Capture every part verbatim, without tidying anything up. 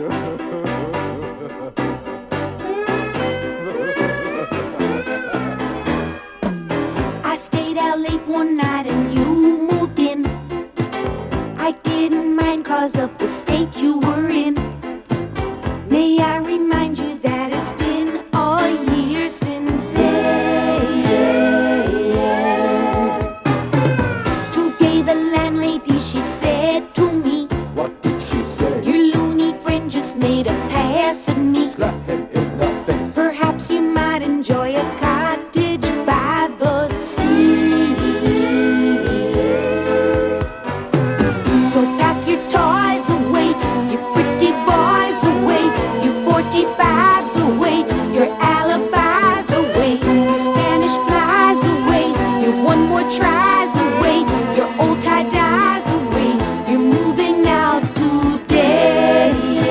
I stayed out late one night and you moved in. I didn't mind 'cause of the state you were in. May I remind you that it's been a year since then. Today the landlady, she said to me, What did she say? your loony friend just made a pass at me. Slap him in the face. Perhaps you might enjoy a cottage by the sea. So pack your toys away, your pretty boys away, your forty-fives away, your alibis away, your Spanish flies away, your one more tries away, your old tie-dyes away. You're moving out today.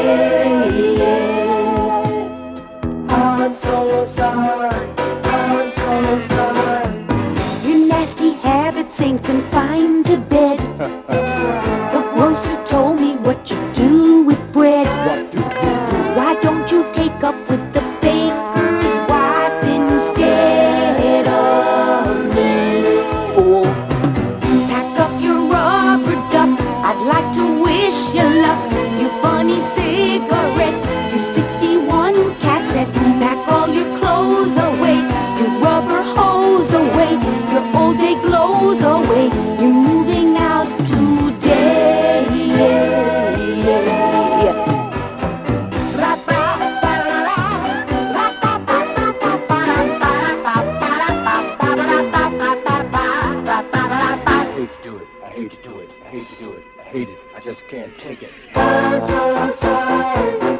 I'm so sorry. I'm so sorry. Your nasty habits ain't confined to bed. The grocer told me what you do with bread. What do you do? Why don't you take up with the baker's wife instead of me? Fool. Pack up your rubber duck. I'd like to wish you luck. Your funny cigarettes, your sixty-one cassettes. Pack all your clothes away, your rubber hose away, your old day clothes away. You're moving out today. I hate to do it. I hate to do it. I hate to do it. I hate it. I just can't take it. I'm so sorry.